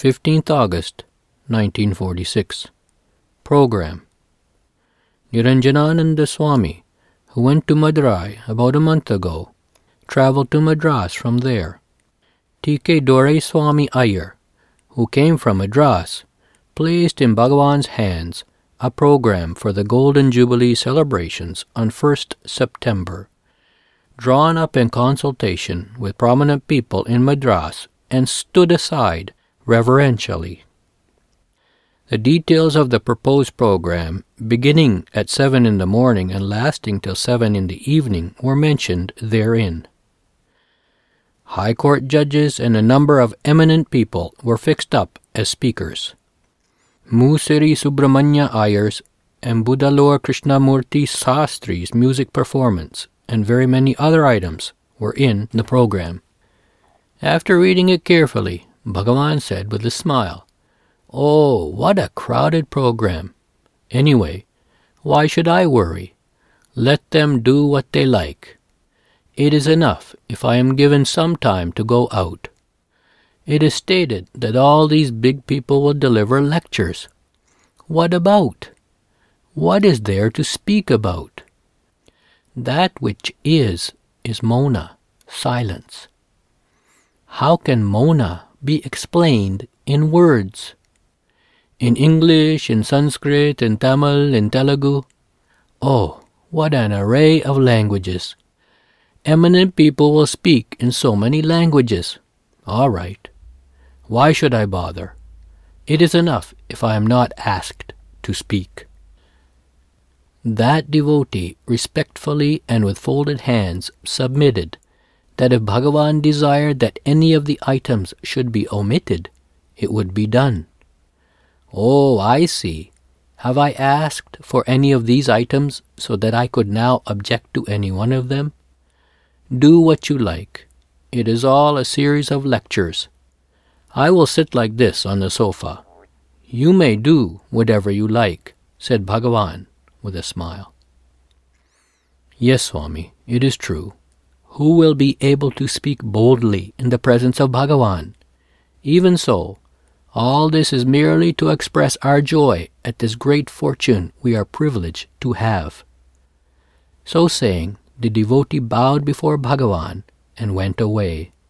15th August, 1946. Program. Niranjanananda Swami, who went to Madurai about a month ago, travelled to Madras from there. T.K. Doraiswami Iyer, who came from Madras, placed in Bhagavan's hands a program for the Golden Jubilee celebrations on 1st September, drawn up in consultation with prominent people in Madras and stood aside reverentially. The details of the proposed program, beginning at 7 in the morning and lasting till 7 in the evening, were mentioned therein. High Court judges and a number of eminent people were fixed up as speakers. Musiri Subramanya Iyer's and Budalur Krishnamurti Sastri's music performance and very many other items were in the program. After reading it carefully, Bhagavan said with a smile, "Oh, what a crowded program. Anyway, why should I worry? Let them do what they like. It is enough if I am given some time to go out. It is stated that all these big people will deliver lectures. What about? What is there to speak about? That which is Mona, silence. How can Mona be explained in words? In English, in Sanskrit, in Tamil, in Telugu? Oh, what an array of languages! Eminent people will speak in so many languages. All right. Why should I bother? It is enough if I am not asked to speak." That devotee respectfully and with folded hands submitted that if Bhagavan desired that any of the items should be omitted, it would be done. "Oh, I see. Have I asked for any of these items so that I could now object to any one of them? Do what you like. It is all a series of lectures. I will sit like this on the sofa. You may do whatever you like," said Bhagavan with a smile. "Yes, Swami, it is true. Who will be able to speak boldly in the presence of Bhagavan? Even so, all this is merely to express our joy at this great fortune we are privileged to have." So saying, the devotee bowed before Bhagavan and went away.